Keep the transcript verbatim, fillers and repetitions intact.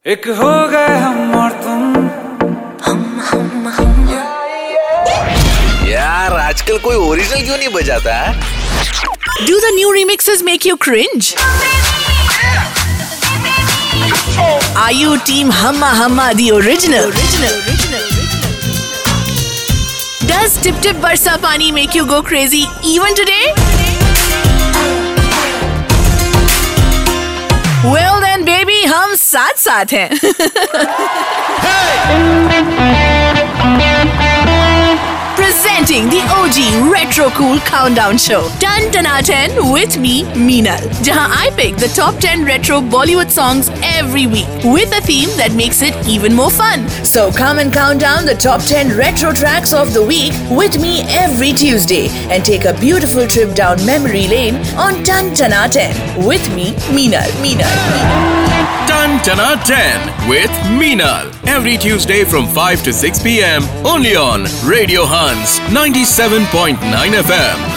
एक हो गए हम और तुम हम हम हम यार आजकल कोई ओरिजिनल क्यों नहीं बजाता है? Do the new remixes make you cringe? Are you team Hamma Hamma the original? Original, original, original. Does Tip Tip Barsa Pani make you go crazy even today? Well then baby, हम साथ साथ हैं. Presenting the O G Retro Cool Countdown Show, Tan Tana ten with me, Meenal. Jahan I pick the top ten retro Bollywood songs every week with a theme that makes it even more fun. So come and count down the top ten retro tracks of the week with me every Tuesday and take a beautiful trip down memory lane on Tan Tana ten with me, Meenal. Meenal. Tan Tana ten with Meenal. Every Tuesday from five to six p.m. only on Radio Hans ninety-seven point nine F M.